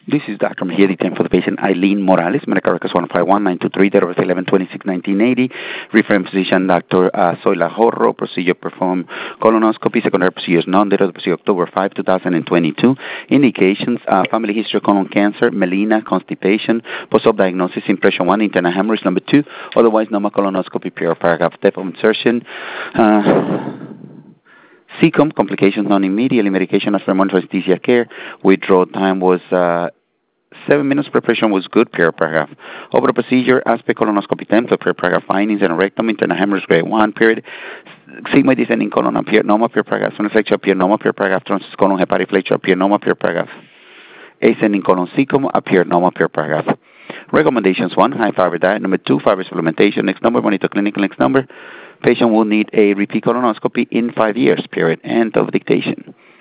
This is Dr. Mejia, for the patient Eileen Morales, medical records 151-923, date of birth 11/26/1980. Referring physician Dr. Zoila Jorro. Procedure performed colonoscopy. Secondary procedures none. Date of the procedure October 5, 2022. Indications: family history of colon cancer, melena, constipation, post-op diagnosis, impression 1, internal hemorrhage number 2, otherwise normal colonoscopy, period paragraph, depth of insertion. CCOM, complications non-immediately, medication after monitoring anesthesia care. Withdrawal time was 7 minutes. Preparation was good, period paragraph. Over the procedure, aspect colonoscopy template, period paragraph. Findings and rectum, internal hemorrhage grade 1, period. Sigmoid descending colon appeared normal, period paragraph. Sonus flexure appeared normal, period paragraph. Transverse colon hepatic flexure appeared normal, period paragraph. Ascending colon CCOM appeared normal, period paragraph. Recommendations: 1, high fiber diet. Number 2, fiber supplementation. Next number, monitor clinical. Next number, patient will need a repeat colonoscopy in 5 years, period. End of dictation.